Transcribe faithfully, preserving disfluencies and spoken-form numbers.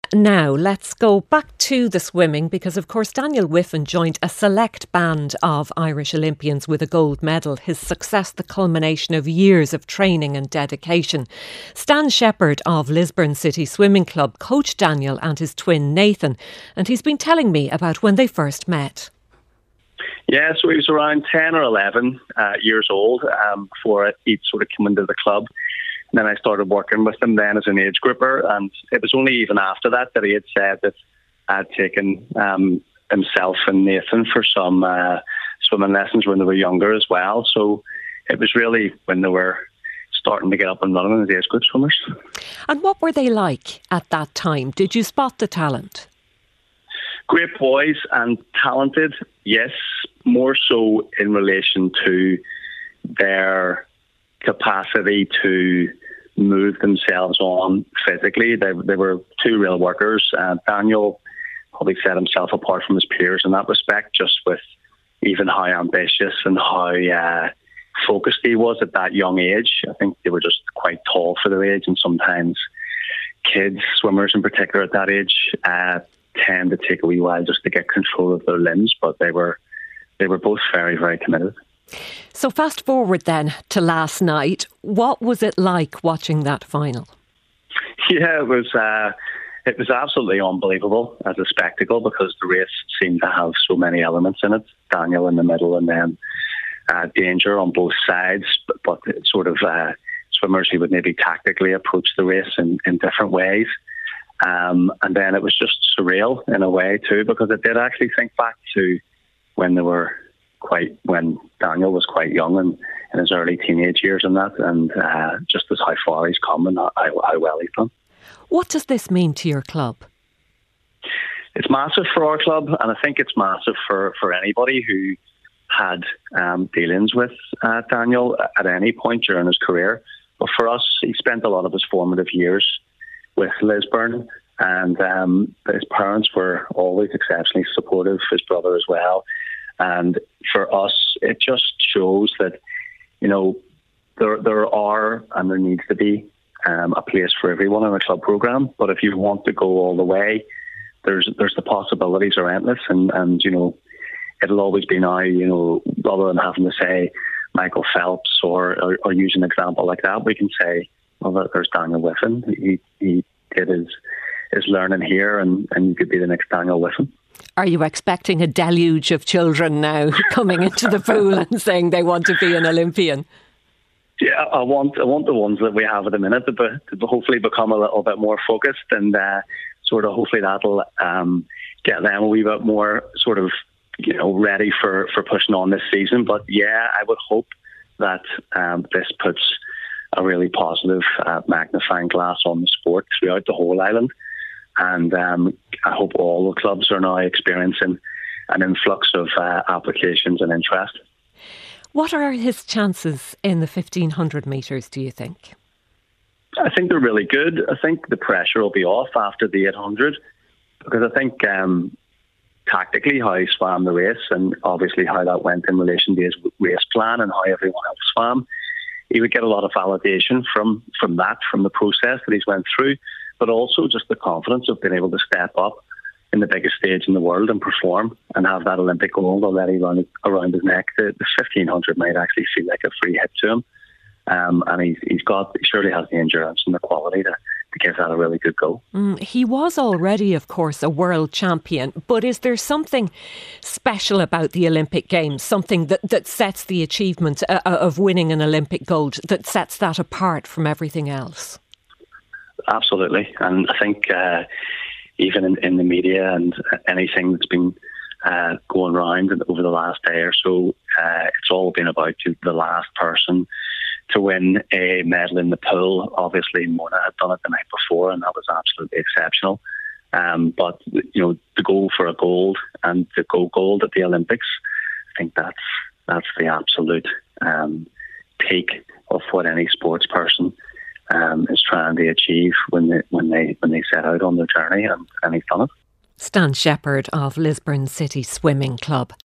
Now, let's go back to the swimming because, of course, Daniel Wiffen joined a select band of Irish Olympians with a gold medal. His success, the culmination of years of training and dedication. Stan Shepherd of Lisburn City Swimming Club coached Daniel and his twin Nathan, and he's been telling me about when they first met. Yeah, so he was around ten or eleven uh, years old um, before he'd sort of come into the club. And then I started working with him then as an age grouper, and it was only even after that that he had said that I'd taken um, himself and Nathan for some uh, swimming lessons when they were younger as well. So it was really when they were starting to get up and running as age group swimmers. And what were they like at that time? Did you spot the talent? Great boys and talented, yes, more so in relation to their capacity to move themselves on physically. They, they were two real workers. Uh, Daniel probably set himself apart from his peers in that respect, just with even how ambitious and how uh, focused he was at that young age. I think they were just quite tall for their age, and sometimes kids, swimmers in particular at that age, uh, tend to take a wee while just to get control of their limbs, but they were they were both very, very committed. So fast forward then to last night. What was it like watching that final? Yeah, it was uh, it was absolutely unbelievable as a spectacle because the race seemed to have so many elements in it. Daniel in the middle, and then uh, danger on both sides, but, but sort of uh, swimmers who would maybe tactically approach the race in, in different ways. Um, and then it was just surreal in a way too, because it did actually think back to when they were quite, when Daniel was quite young and in his early teenage years and that, and uh, just as how far he's come and how, how well he's done. What does this mean to your club? It's massive for our club, and I think it's massive for, for anybody who had um, dealings with uh, Daniel at any point during his career. But for us, he spent a lot of his formative years with Lisburn, and um, his parents were always exceptionally supportive, his brother as well. And for us, it just shows that, you know, there there are and there needs to be um, a place for everyone in a club programme. But if you want to go all the way, there's there's the possibilities are endless, and, and you know, it'll always be now, you know, rather than having to say Michael Phelps or, or, or use an example like that, we can say, well, there's Daniel Wiffen. He he did his his learning here, and, and you could be the next Daniel Wiffen. Are you expecting a deluge of children now coming into the pool and saying they want to be an Olympian? Yeah, I want I want the ones that we have at the minute to, be, to hopefully become a little bit more focused, and uh, sort of hopefully that'll um, get them a wee bit more sort of, you know, ready for, for pushing on this season. But yeah, I would hope that um, this puts a really positive uh, magnifying glass on the sport throughout the whole island. And um, I hope all the clubs are now experiencing an influx of uh, applications and interest. What are his chances in the fifteen hundred metres, do you think? I think they're really good. I think the pressure will be off after the eight hundred, because I think um, tactically how he swam the race, and obviously how that went in relation to his race plan and how everyone else swam, he would get a lot of validation from, from that, from the process that he's went through, but also just the confidence of being able to step up in the biggest stage in the world and perform and have that Olympic gold already around, around his neck. The, the fifteen hundred might actually feel like a free hit to him. Um, and he's, he's got, he surely has the endurance and the quality to, to give that a really good go. Mm, he was already, of course, a world champion, but is there something special about the Olympic Games, something that, that sets the achievement uh, of winning an Olympic gold, that sets that apart from everything else? Absolutely. And I think uh, even in, in the media and anything that's been uh, going around over the last day or so, uh, it's all been about the last person to win a medal in the pool. Obviously, Mona had done it the night before, and that was absolutely exceptional. Um, but, you know, to go for a gold and to go gold at the Olympics, I think that's that's the absolute um, peak of what any sports person um, is trying to achieve when they when they when they set out on their journey, and, and he's done it. Stan Shepherd of Lisburn City Swimming Club.